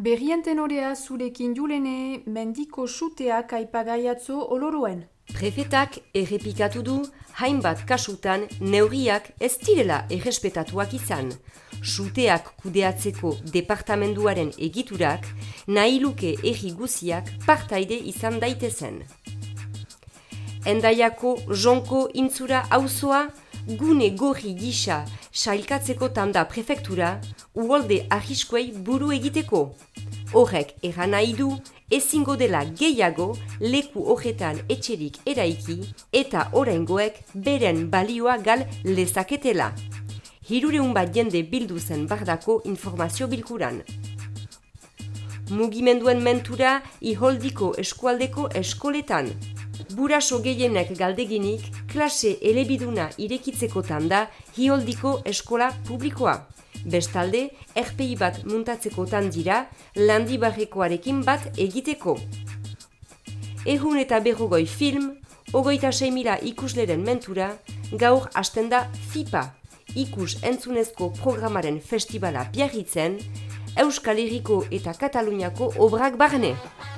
Berrien tenorea zurekin julene, mendiko suteak aipagaiatzo oloroen. Prefetak errepikatu du hainbat kasutan neurriak ez direla errespetatuak izan. Suteak kudeatzeko departamenduaren egiturak nahi luke erri guziak partaide izan daitezen. Hendaiako Jonko intzura auzoa gune gorri gisa sailkatzeko tanda prefektura uholde arriskoei buru egiteko. Horrek erran nahi du ezingo dela gehiago leku horretan etxerik eraiki eta oraingoek beren balioa gal lezaketela. 300 bat jende bildu zen bardako informazio bilkuran. Mugimenduen mentura iholdiko eskualdeko eskoletan. Buraso gehienek galdeginik klase elebiduna irekitzeko tanda iholdiko eskola publikoa. Bestalde, RPI bat muntatzeko dira Landibarrekoarekin bat egiteko. 150 film, 26.000 ikusleren mentura, gaur hasten da FIPA, ikus entzunezko programaren festivala Biarritzen, Euskal Herriko eta Kataluniako obrak barne.